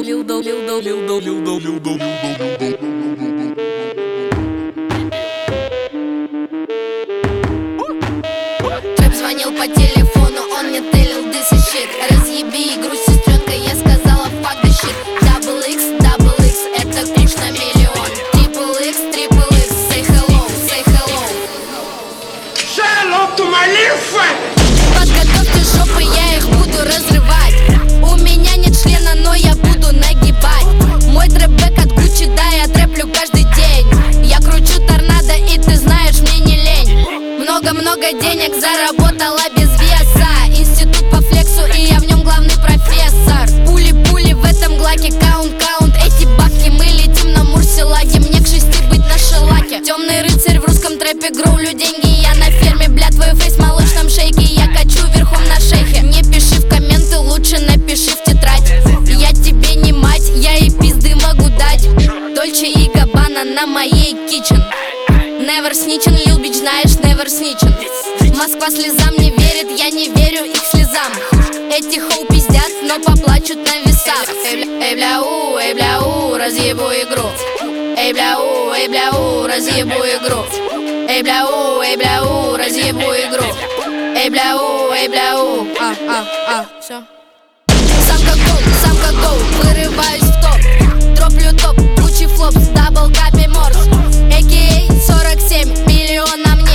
Трэп звонил по телефону, он мне телил this is shit. Разъеби игру, сестренка, я сказала fuck the shit. Double X, это ключ на миллион. Triple X, say hello, say hello. Say hello to my little friend. Подготовьте жопы, я их буду разрывать. У меня нет члена, но я буду нагибать. Мой трэп-бэк от Гуччи, да, я трэплю каждый день. Я кручу торнадо, и ты знаешь, мне не лень. Много-много денег заработала без веса. Институт по флексу, и я в нем главный профессор. Пули-пули в этом глаке, каунт-каунт. Эти бабки, мы летим на Мурсилаге. Мне к 6 быть на шелаке. Темный рыцарь в русском трэпе, гроулю деньги. Я на ферме, бля, твой фейс в молочном шейке. Я качу верхом на шейхе. Не пиши в комменты, лучше напиши в тетрадь. Я тебе не мать, я и пизды могу дать. Дольче и Габбана на моей кичен. Never snitchin', Lil Bitch, знаешь, never snitchin'. Москва слезам не верит, я не верю их слезам. Эти хоу пиздят, но поплачут на весах. Эй, бля, разъебу игру. Эй, бля, разъебу игру. Эй, бля, разъебу игру. Эй, бля, всё. Самка гоу, вырываюсь в топ. Дроплю топ, Гуччи флопс, дабл капи морс. AKA 47 миллион на мне.